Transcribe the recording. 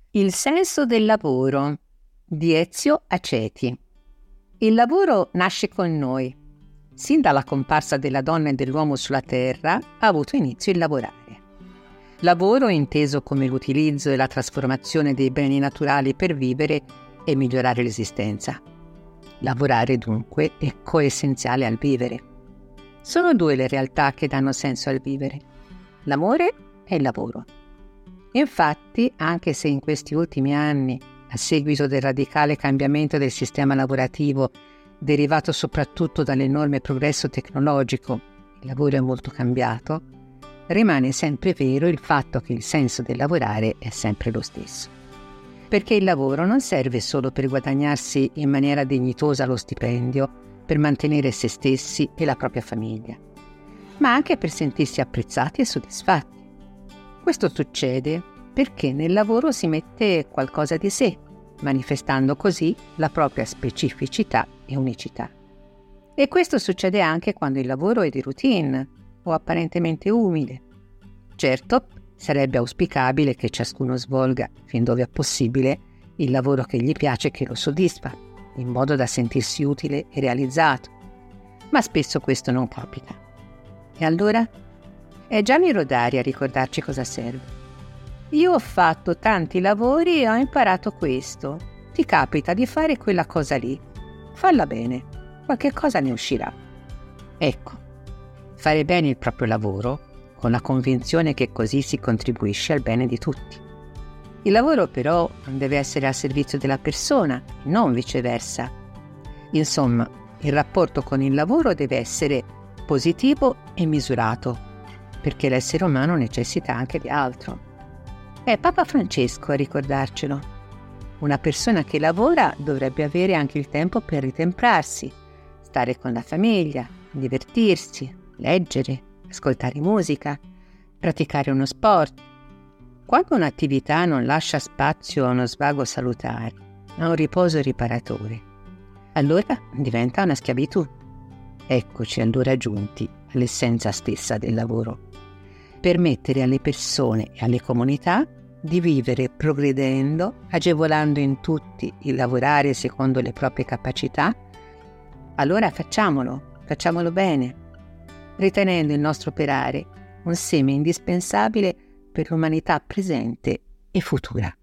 Il senso del lavoro di Ezio Aceti. Il lavoro nasce con noi. Sin dalla comparsa della donna e dell'uomo sulla terra ha avuto inizio il lavorare. Lavoro inteso come l'utilizzo e la trasformazione dei beni naturali per vivere e migliorare l'esistenza. Lavorare dunque è coessenziale al vivere. Sono due le realtà che danno senso al vivere: l'amore e il lavoro. Infatti, anche se in questi ultimi anni, a seguito del radicale cambiamento del sistema lavorativo derivato soprattutto dall'enorme progresso tecnologico, il lavoro è molto cambiato, rimane sempre vero il fatto che il senso del lavorare è sempre lo stesso. Perché il lavoro non serve solo per guadagnarsi in maniera dignitosa lo stipendio, per mantenere se stessi e la propria famiglia, ma anche per sentirsi apprezzati e soddisfatti. Questo succede perché nel lavoro si mette qualcosa di sé, manifestando così la propria specificità e unicità. E questo succede anche quando il lavoro è di routine o apparentemente umile. Certo, sarebbe auspicabile che ciascuno svolga, fin dove è possibile, il lavoro che gli piace e che lo soddisfa, in modo da sentirsi utile e realizzato. Ma spesso questo non capita. E allora? È Gianni Rodari a ricordarci cosa serve. Io ho fatto tanti lavori e ho imparato questo. Ti capita di fare quella cosa lì. Falla bene, qualche cosa ne uscirà. Ecco, fare bene il proprio lavoro, con la convinzione che così si contribuisce al bene di tutti. Il lavoro però non deve essere a servizio della persona, non viceversa. Insomma, il rapporto con il lavoro deve essere positivo e misurato, perché l'essere umano necessita anche di altro. È Papa Francesco a ricordarcelo. Una persona che lavora dovrebbe avere anche il tempo per ritemprarsi, stare con la famiglia, divertirsi, leggere, ascoltare musica, praticare uno sport. Quando un'attività non lascia spazio a uno svago salutare, a un riposo riparatore, allora diventa una schiavitù. Eccoci allora giunti all'essenza stessa del lavoro: permettere alle persone e alle comunità di vivere progredendo, agevolando in tutti il lavorare secondo le proprie capacità. Allora facciamolo bene, ritenendo il nostro operare un seme indispensabile per l'umanità presente e futura.